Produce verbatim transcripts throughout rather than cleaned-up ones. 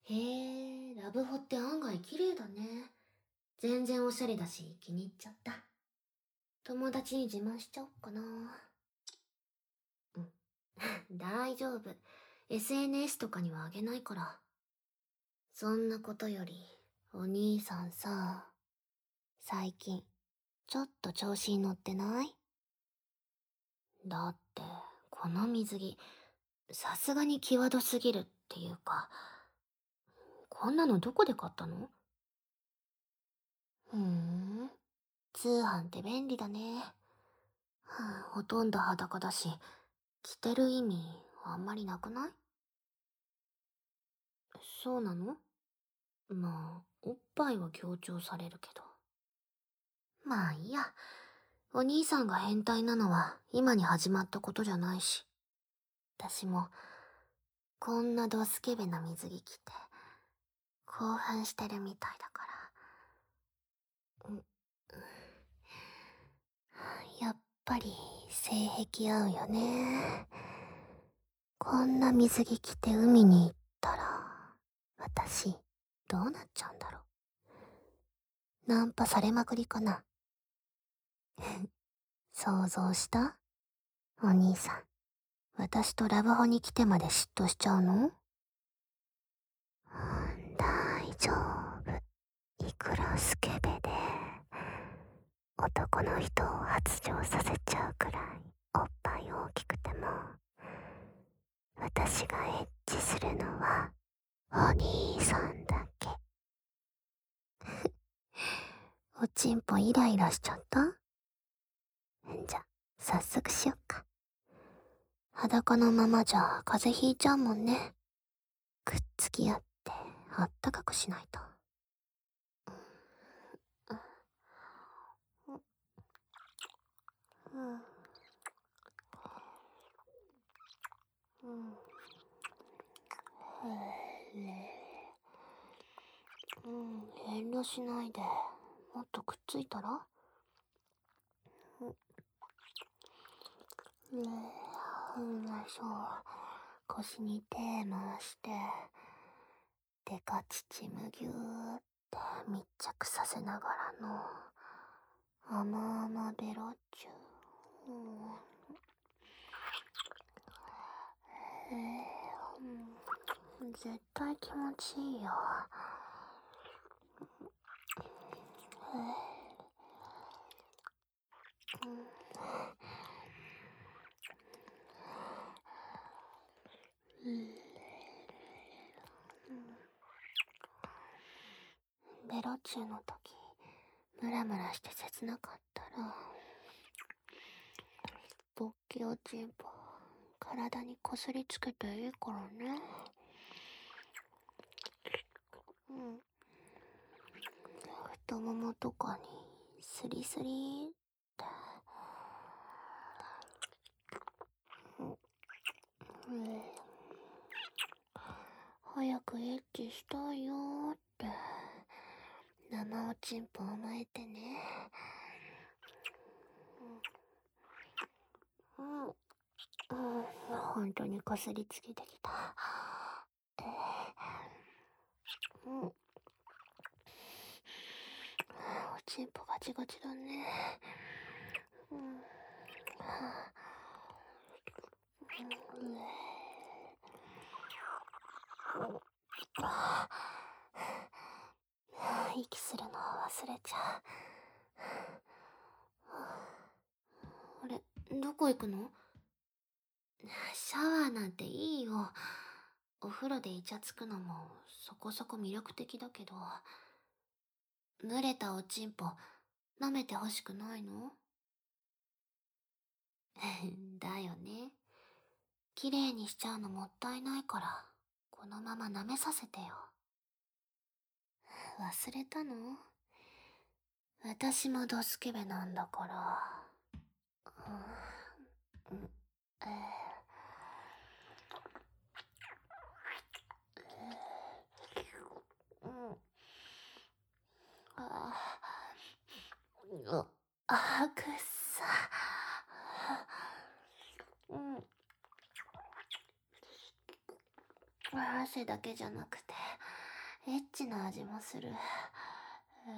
へえ、ラブホって案外綺麗だね。全然おしゃれだし気に入っちゃった。友達に自慢しちゃおっかな。うん。大丈夫。エスエヌエス とかにはあげないから。そんなことより、お兄さんさ、最近、ちょっと調子に乗ってない？だって、この水着、さすがに際どすぎるっていうか、こんなのどこで買ったの？ふーん、通販って便利だね。はあ、ほとんど裸だし、着てる意味あんまりなくない？そうなの？まあ、おっぱいは強調されるけど。まあいいや。お兄さんが変態なのは今に始まったことじゃないし。私も、こんなドスケベな水着着て、興奮してるみたいだから。んやっぱり性癖合うよね。こんな水着着て海に行ったら、私、どうなっちゃうんだろう。ナンパされまくりかな。想像した？お兄さん、私とラブホに来てまで嫉妬しちゃうの？大丈夫。いくらスケベで、男の人を発情させちゃうくらいおっぱい大きくても、私がエッチするのはお兄さんだけ。おちんぽイライラしちゃった？じゃ、早速しよっか。裸のままじゃ風邪ひいちゃうもんね。くっつき合ってあったかくしないと。うん。うん。うん、遠慮しないで。もっとくっついたら？うん、うん、そう。腰に手回して、デカ乳むぎゅーって密着させながらの、甘々ベロチュー。うん、えー、うん、絶対気持ちいいよ。えー、うん、うんベロチューの時、ムラムラして切なかったら、勃起おちんぽ、体にこすりつけていいからね。うん。太ももとかに、スリスリーって。うん。早くエッチしたいよーって。生おちんぽ甘えてね。うん。うん。本当にこすりつけてきた。えー、うん。おちんぽガチガチだね。うん。はあ、うん、息するの忘れちゃう。あれ、どこ行くの？シャワーなんていいよ。お風呂でイチャつくのもそこそこ魅力的だけど、蒸れたおちんぽ舐めてほしくないの？だよね。綺麗にしちゃうのもったいないから、このまま舐めさせてよ。忘れたの？私もドスケベなんだから。うん、えー、うん、あー、あ、くっさ。うん。汗だけじゃなくて、 エッチな味もする。え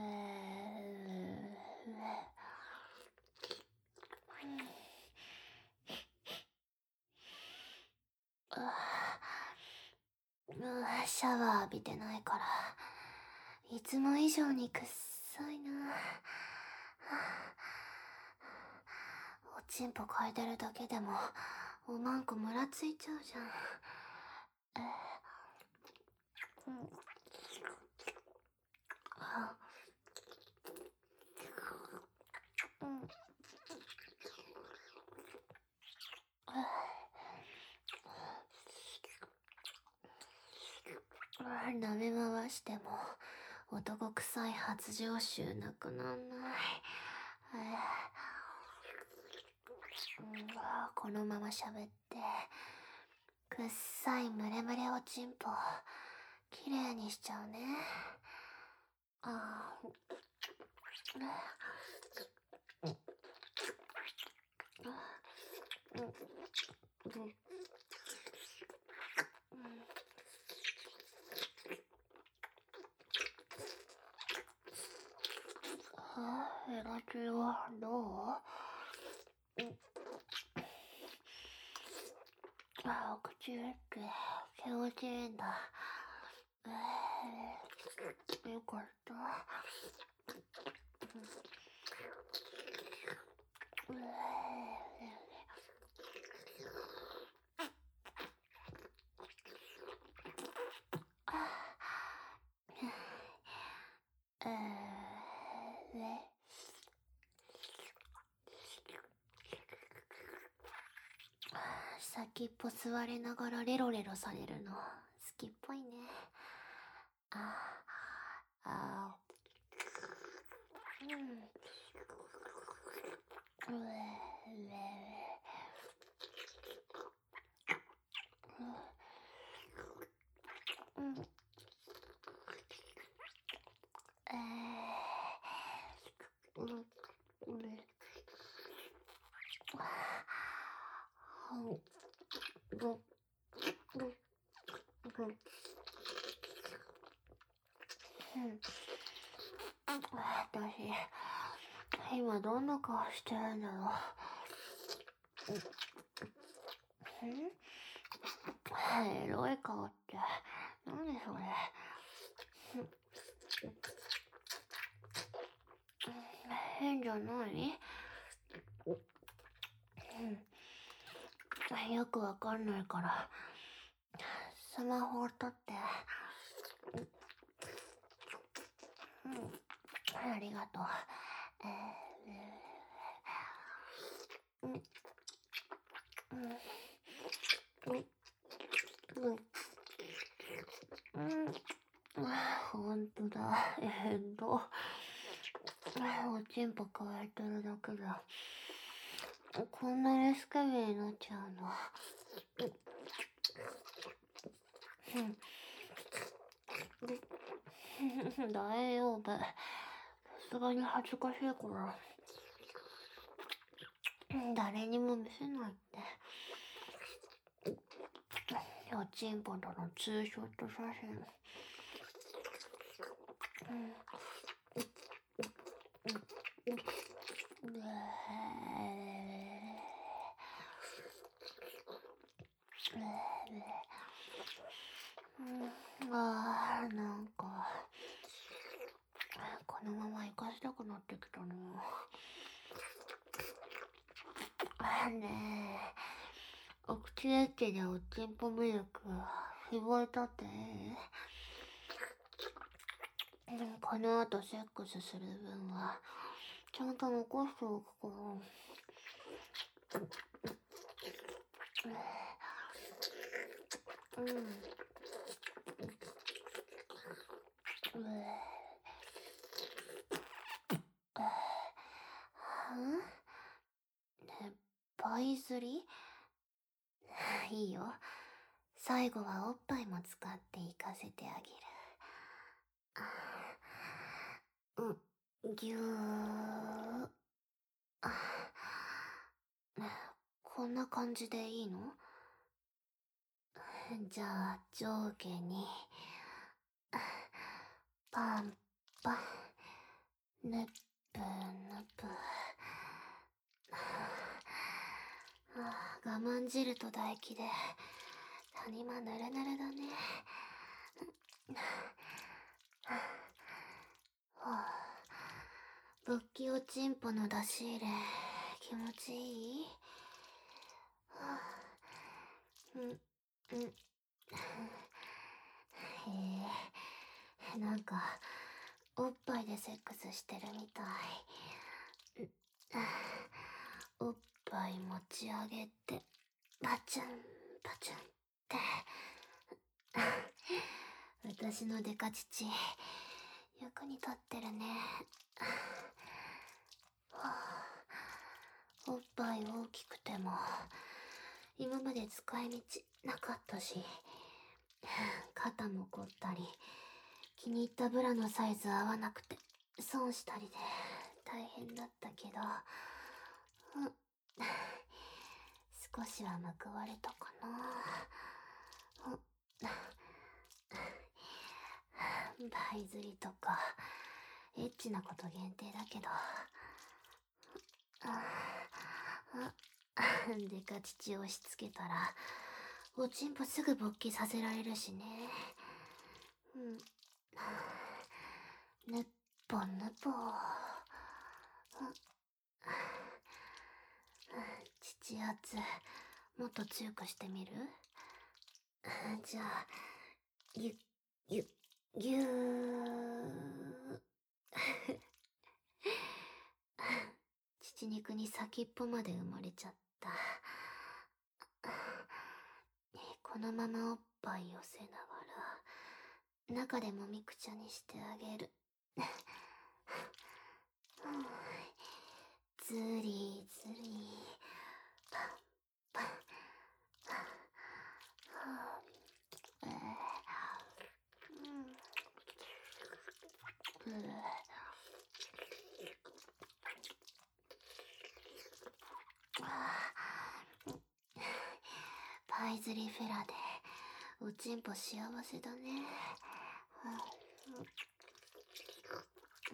ー、うシャワー浴びてないから、いつも以上にくっさいな。おちんぽ嗅いでるだけでも、おまんこムラついちゃうじゃん。うん、あ、うん、舐め回しても男臭い発情臭なくなんない。うん、このまま喋ってくっさいムレムレおちんぽきれいにしちゃうね。あー、うん、うん、エラチはどう？あ、口って気持ちいいんだ。えー、よかった。えー、えー、先っぽ吸われながらレロレロされるの好きっぽいね。ああ、うん、うえうん、えー、うん、うん、うん、私、今どんな顔してるんだろう。んエロい顔って、何それ。変じゃない？よくわかんないから、スマホを取って。うん、ありがとう。えー、うん、うん、うん、うん、うん、ほんとだ。えーっと、おちんぽ加えてるだけだ。こんなにスケベになっちゃうの。うん、大丈夫。さすがに恥ずかしいから。誰にも見せないって。おちんぽとのツーショット写真。うん、うん、あー、なんかこのまま行かせたくなってきたな。あねえ、お口エッチでおちんぽミルク絞りたって。この後セックスする分はちゃんと残しておくから。うん、ね、パイ釣りいいよ。最後はおっぱいも使って行かせてあげる。うん、ぎゅー。こんな感じでいいの？じゃあ上下に。 パンパン、ぬっぷぬぷ。ああ、我慢汁と唾液で谷間ぬるぬるだね。はあ、勃起おちんぽの出し入れ気持ちいい？はあ、うんうん。へえ、なんかおっぱいでセックスしてるみたい。おっぱい持ち上げてパチュンパチュンって。私のデカ乳役に立ってるね。はあ、おっぱい大きくても今まで使い道なかったし、肩も凝ったり気に入ったブラのサイズ合わなくて損したりで大変だったけど、うん、少しは報われたかな。うん、バイ釣りとかエッチなこと限定だけど、ああ、デカ乳押し付けたらおちんぽすぐ勃起させられるしね。うん、ぬっぽぬぽ。乳圧もっと強くしてみる？じゃあぎゅぎゅぎゅー。乳肉に先っぽまで埋もれちゃった。このままおっぱい寄せながら中でもみくちゃにしてあげる。ずりずりパンパン。パイズリフェラでおちんぽ幸せだね。うん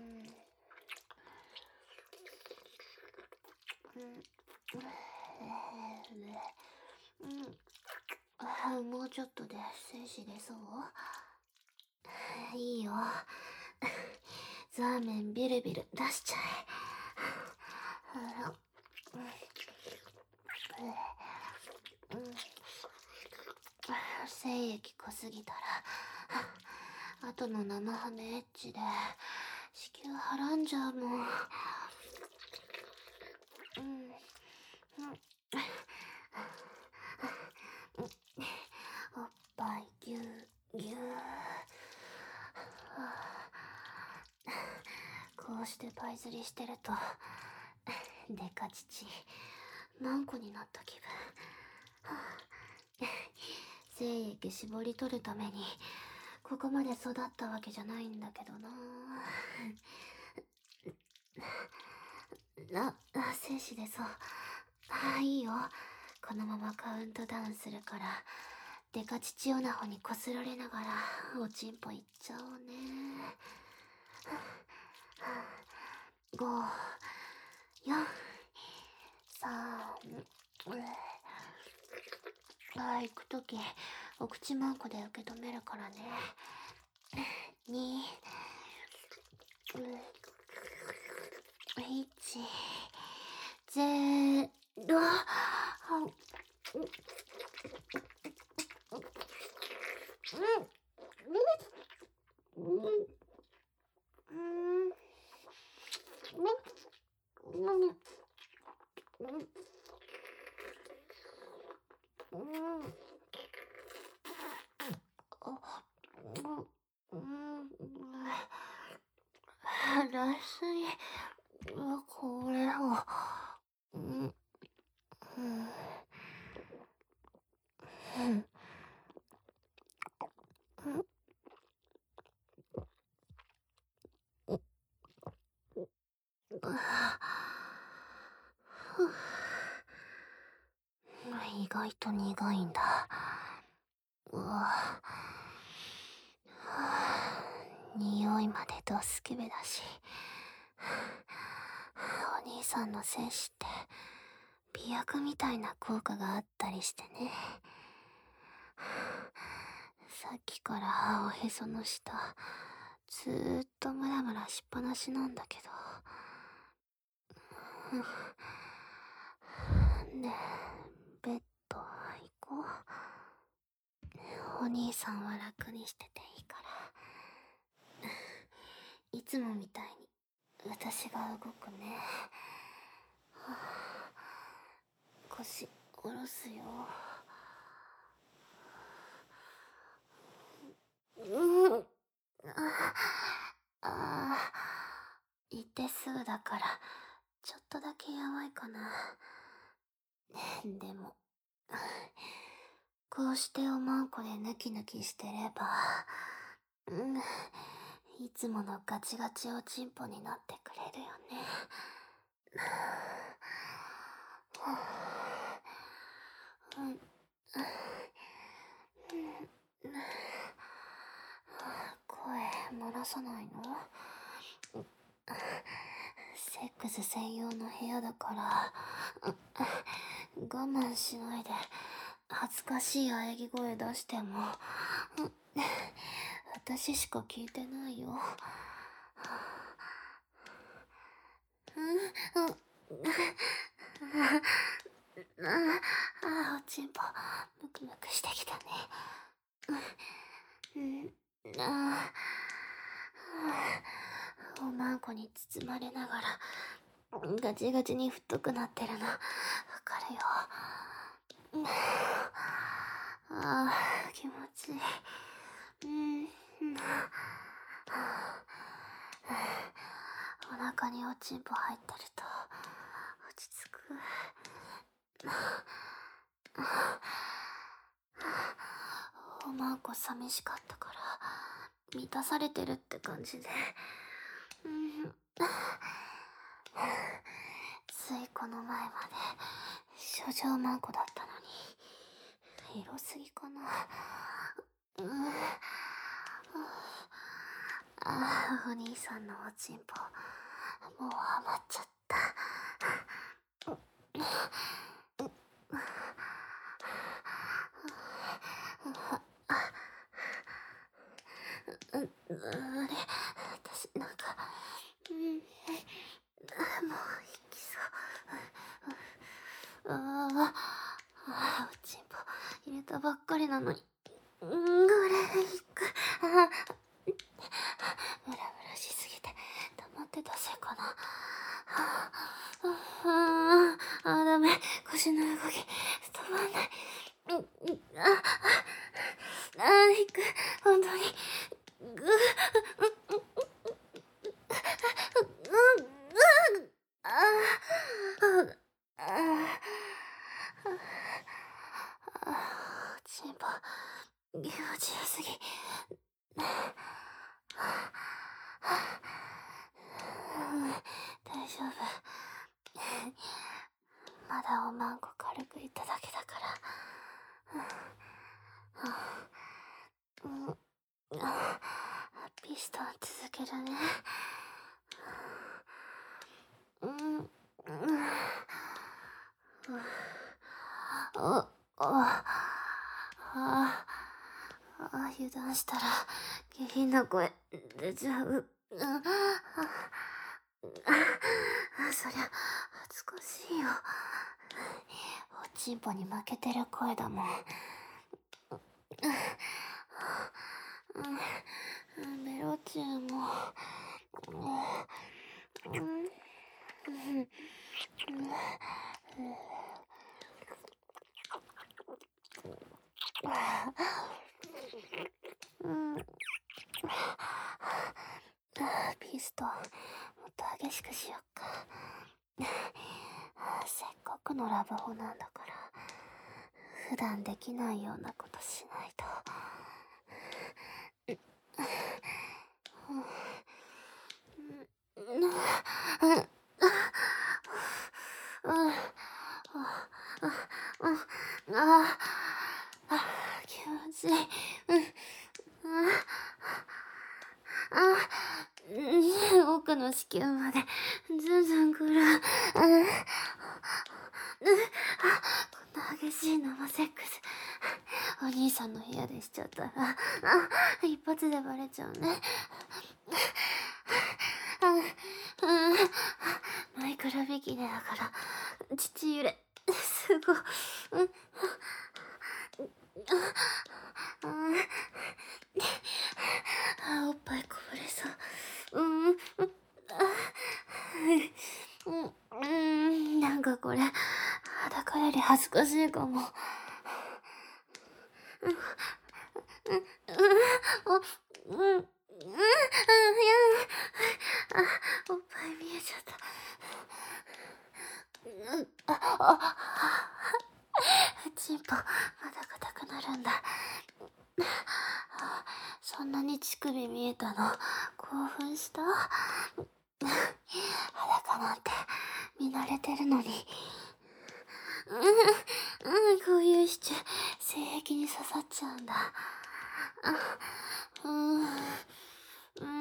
うん、もうちょっとで精子出そう？いいよ。ザーメンビルビル出しちゃえ。精液濃すぎたら後の生ハメエッチで子宮はらんじゃうもん。うん、おっぱいぎゅうぎゅう。こうしてパイ釣りしてるとデカ乳マンコになった気分。精液絞り取るためにここまで育ったわけじゃないんだけどな。あ、精子出そう。あ、いいよ。このままカウントダウンするからデカ乳オナホにこすられながらおちんぽいっちゃおうね。ご、よん、さん。あ、行くときお口マンコで受け止めるからね。に、いち、ゼロ。脱水これをうんうんうん意外と苦いんだ。うわ匂いまでドスケベだし、お兄さんの精子って美薬みたいな効果があったりしてね。さっきからおへその下ずーっとムラムラしっぱなしなんだけど。ねえ、ベッド行こう。お兄さんは楽にしてていいから。いつもみたいに私が動くね。腰下ろすよ。うん。ああ、行ってすぐだからちょっとだけやばいかな。でもこうしておまんこでヌキヌキしてれば、うん、いつものガチガチおちんぽになってくれるよね。うん、声漏らさないの？セックス専用の部屋だから我慢しないで恥ずかしい喘ぎ声出しても私しか聞いてないよ。うん、ああ、おちんぽムクムクしてきたね。うん、ああ、おまんこに包まれながらガチガチに太くなってるのわかるよ。ああ、気持ちいい。うん、お腹におちんぽ入ってると落ち着く。おまんこ寂しかったから満たされてるって感じで、うん、ついこの前まで処女まんこだったのにエロすぎかな。うん、ああ、お兄さんのおちんぽもうハマっちゃった。あれ、私なんか、うん、もう行きそう。ああ、あ、おちんぽ入れたばっかりなのに、うん、これ行く。あ、ムラムラしすぎて溜まってたせいかな。ああ、ああ、ダメ、腰の動き止まんない。うん、ああ、あ、行く、本当に。ぐああ、チンポ気持ちよすぎ。大丈夫。まだおまんこ軽くいっただけだから。ピストン続けるね。うん、うん、あ、あ、あ、あ、油断したら下品な声出ちゃう。あ、あ、そりゃ恥ずかしいよ。おちんぽに負けてる声だもん。ベロチューも。うん、ピストンもっと激しくしよっか。せっかくのラブホなんだから普段できないようなことしないと。ああ、気持ちいい。うん、ああ、 奥の子宮までずんずんくる。うん、うん、あ、こんな激しい生セックス、お兄さんの部屋でしちゃったら、あ、一発でバレちゃうね。うん、マイクロビキニだから父揺れすごい。うん、あ、おっぱいこぼれそう。うん、うん、うん、なんかこれ裸より恥ずかしいかも。うん、うん、お、うん、うん、いや、あ、おっぱい見えちゃった。うん、あ、あ、チンポまだ硬くなるんだ。そんなに乳首見えたの興奮した。裸なんて見慣れてるのに。うん、うん、こういうシチュ性癖に刺さっちゃうんだ。うん、うん、うん、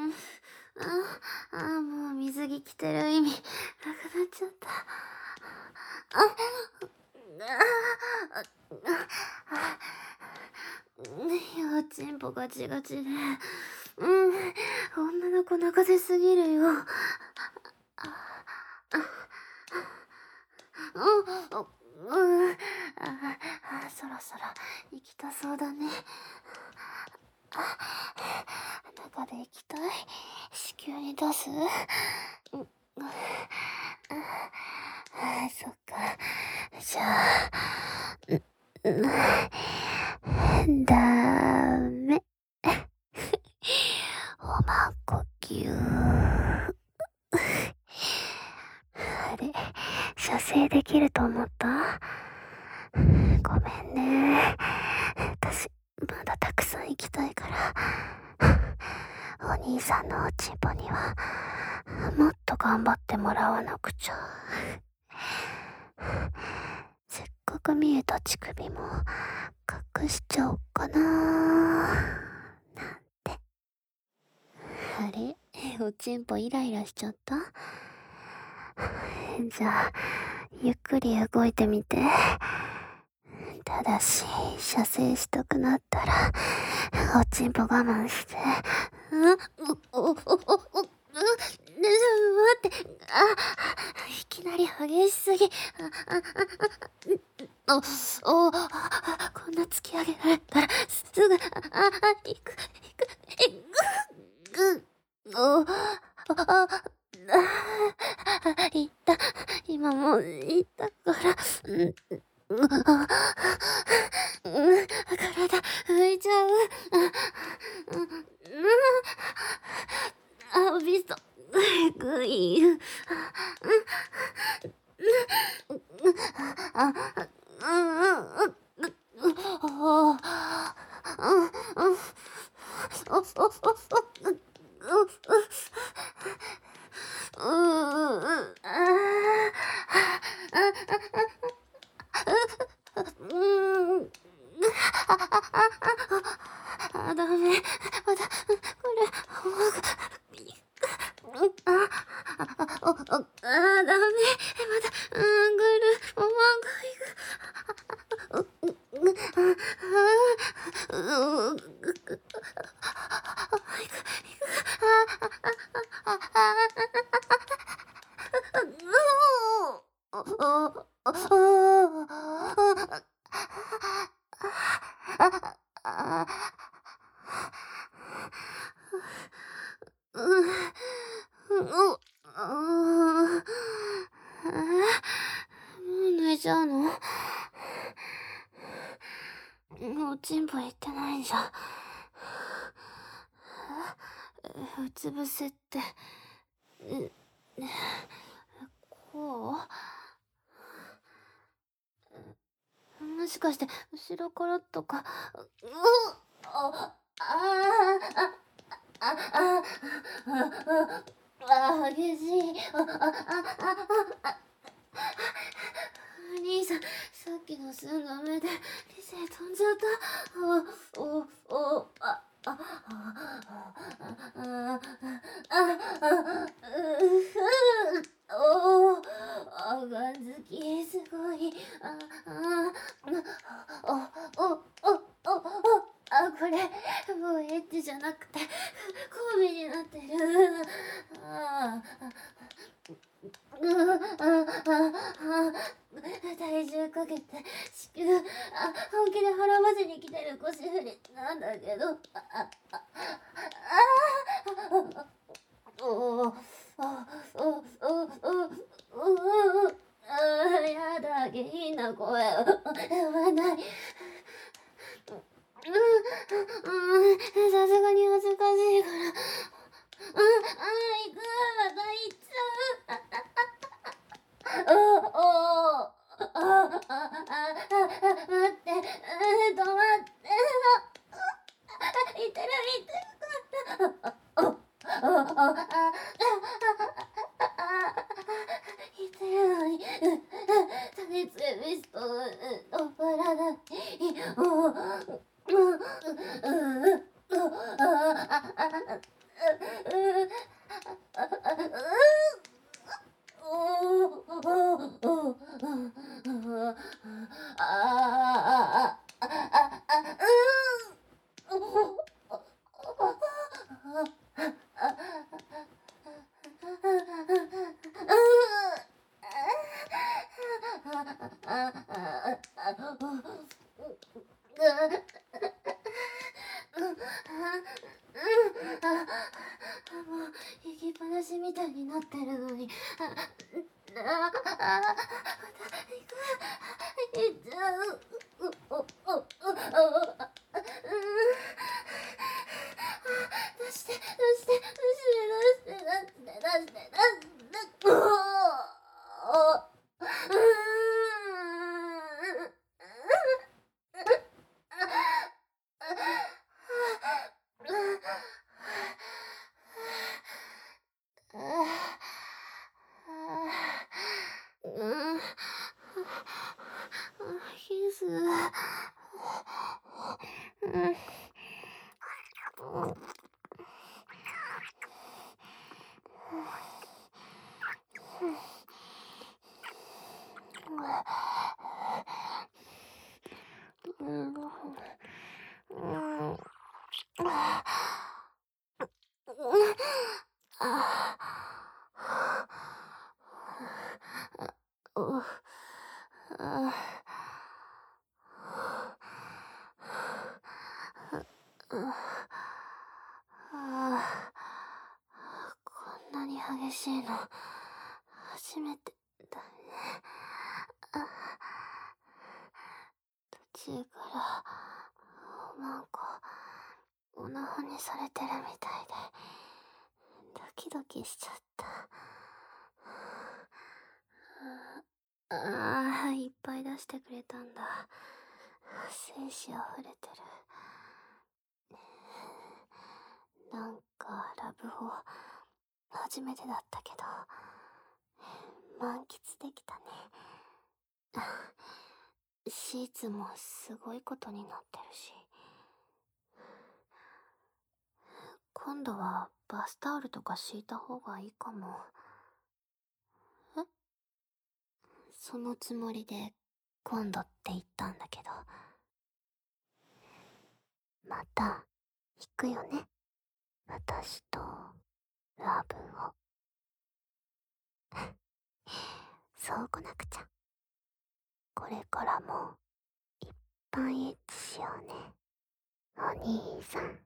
あ、もう水着着てる意味なくなっちゃった。あ、あ、あ、よ、チンポガチガチで。うん、女の子泣かせすぎるよ。あ、あ、うん、うん、あ、そろそろ行きたそうだね。中で行きたい。子宮に出す。うん、あ、そっか。じゃあ、うん、ダメ。おまんこぎゅー。あれ、射精できると思った？ごめんね。私、まだたくさん行きたいから。お兄さんのおちんぽには、もっと頑張ってもらわなくちゃ。せっかく見えた乳首も隠しちゃおっかなーなんて。あれ、おちんぽイライラしちゃった？じゃあゆっくり動いてみて。ただし射精したくなったらおちんぽ我慢して。うん、お、お、お、お、お、うん、待って、あ、いきなり激しすぎ。あ、あ、あ、お、お、こんな突き上げられたらすぐ、あ、あ、行く、行く、行く、お、あ、あ、言った。今も言ったから。うん、うん、あ、うん、体浮いちゃう。うん、うん、あ、ビストグイ。うん、あ、うん、うん、うん、お、うん、うん、お、お、お、お、うん、うん、ああ、うん、あ、ダメ。まだ、これ、あ、あ、あ、あ、ダメ。まだ、うん、ぐる、おまんがいく。うん、うん、抜いちゃうの？おちんぽ言ってないじゃん。うつ伏せって、こう？もしかして後ろからとか？うあああああ、激しい。あ、あ、あ、あ、兄さん、さっきの寸が目で理性飛んじゃった。お、お、お、あ、あ、あ、あ、あ、あ、あ、 交尾になってる。ああ、うああ、体重かけて子宮、あ、本気で腹まじに来てる腰振りなんだけど、ああああおおあおおおおあやだ、下品な声を言わない。うん、うん、さすがに恥ずかしいから。うん、あ、行く、また行っちゃう。おおあ、あ、あ、待って、止まって、いてる、いてるから。お、お、お、あ、あ、いてるのに、種つけミスト、止まらない。お、うん、うん、うん、もう行きっぱなしみたいになってるのに、あああ、また行く、行っちゃう。うおおおお出して出して出して出して出して出して出しておおうん、ヒス、うん、こんなに激しいの初めてだね。途中からなんかおなはにされてるみたいでドキドキしちゃった。ああ、いっぱい出してくれたんだ。精子あふれてる。なんかラブホ初めてだったけど満喫できたね。シーツもすごいことになってるし、今度はバスタオルとか敷いた方がいいかも。え、そのつもりで今度って言ったんだけど、また行くよね、私とラブを。そうこなくちゃ。これからもいっぱいエッチしようね、お兄さん。